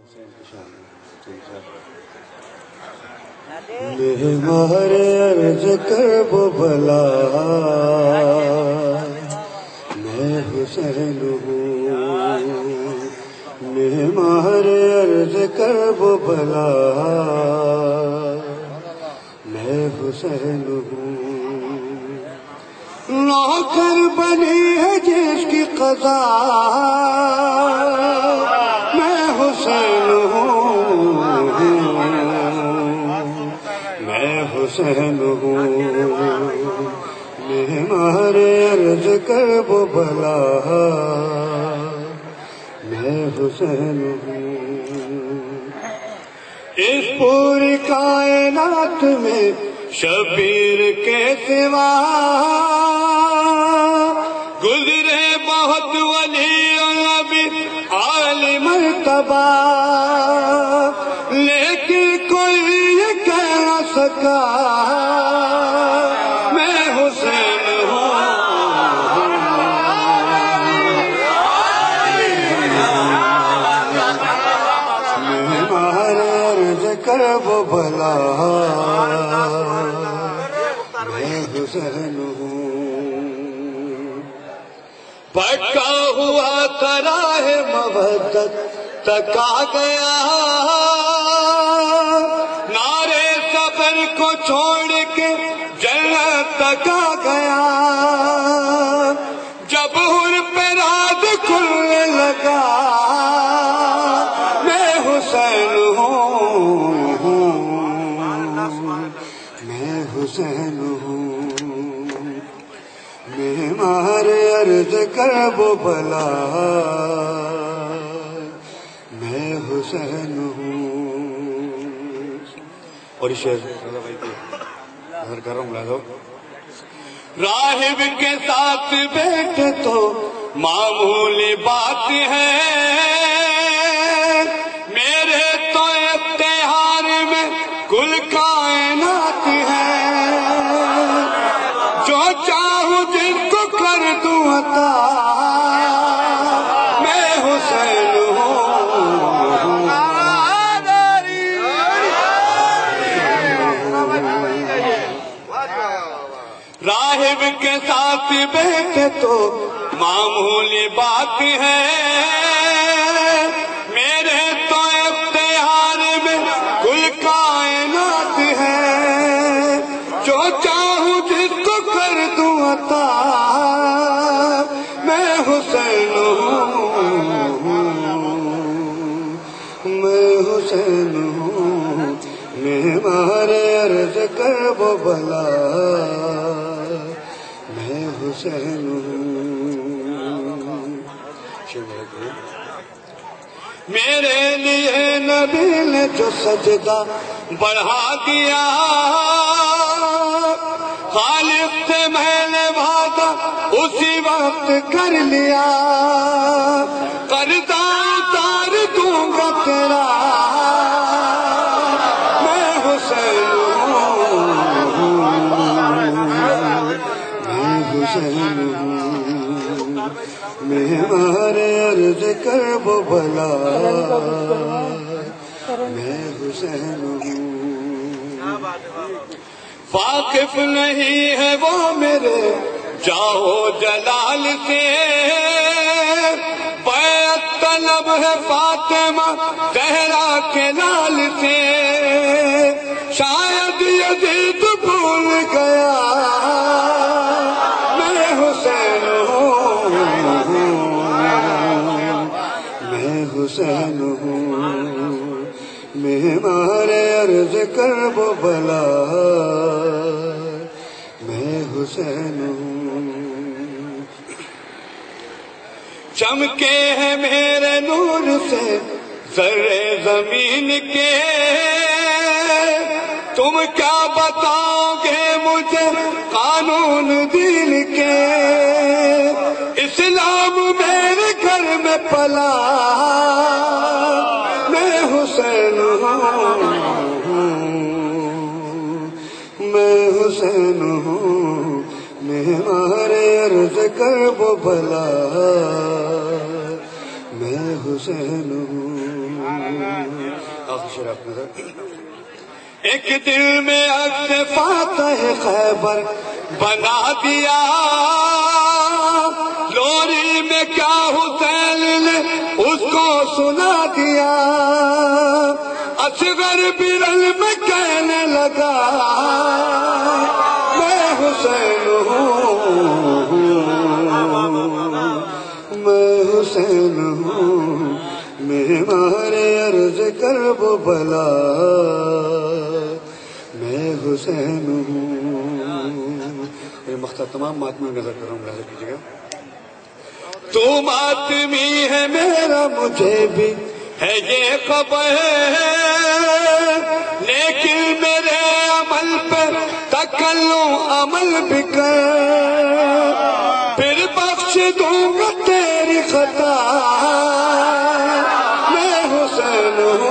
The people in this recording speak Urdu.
معمار عرض کرب بلا میں حسین ہوں، معمار عرض کرب بلا میں حسین ہوں، نوکر بنی ہے جس کی قضا میں حسین ہوں، میں حسین ہوں، معمار عرض کرب بلا میں حسین ہوں، اس پوری کائنات میں شبیر کے سوا گزرے بہت ولی نبی عالی مرتبہ، لیکن کوئی یہ کہہ نہ سکا میں حسین ہوں، معمار عرض کرب بلا میں حسین ہوں، پکا ہوا تراہ مودت تک آ گیا، نعرے صبر کو چھوڑ کے جنت تک آ گیا، جب حر پہ راز کھلنے لگا میں حسین ہوں، میں حسین ہوں، معمار عرض کرب بلا میں حسین ہوں۔ اور شعر گھر کر رہا ہوں لازو، راہب کے ساتھ بیٹھے تو معمولی بات ہے، میرے تو اختیار میں کل کائنات ہے، جو چاہوں جس کو کر دوں عطا میں حسین ہوں، راہب کے ساتھ بیٹھے تو معمولی بات ہے، میرے تو اختیار میں کل کائنات ہے، جو چاہوں جس کو کر دوں عطا میں حسین ہوں، میں حسین ہوں، معمار عرض کرب بلا میں حسین ہوں، میرے لیے نبی نے جو سجدہ بڑھا دیا، خالق سے میں نے وعدہ اسی وقت کر لیا، قرضہ اتار دوں گا تیرا میں حسین ہوں، میں حسین ہوں، معمار عرض کرب بلا میں حسین ہوں، واقف نہیں ہے وہ میرے جاؤ جلال سے، بیعت طلب ہے فاطمہ زہرا کے لال سے، شاید یزید بھول گیا میں حسین ہوں، میں حسین ہوں، معمار عرض کرب بلا میں حسین ہوں، چمکے ہیں میرے نور سے ذرے زمین کے، تم کیا بتاؤ گے مجھے قانون دین کے، اسلام میرے گھر میں پلا میں حسین ہوں، میں حسین ہوں، معمار عرض کرب بلا میں حسین ہوں، آخر شعر آپ نظر. ایک دل میں عقد فاتح خیبر بنا دیا، لوری میں کیا حسین نے اس کو سنا دیا. اصغر برل میں کہنے لگا میں حسین ہوں، میں حسین ہوں، معمار عرض کرب بلا میں حسین ہوں. میرے مختار تمام ماتمی نظر کر رہا ہوں، ملاحظہ کیجیے گا. تو ماتمی ہے میرا، مجھے بھی ہے یہ خبر، لیکن میرے عمل پہ تکلم عمل بھی کر، پھر بخش دوں گا تیری خطا میں حسین ہوں.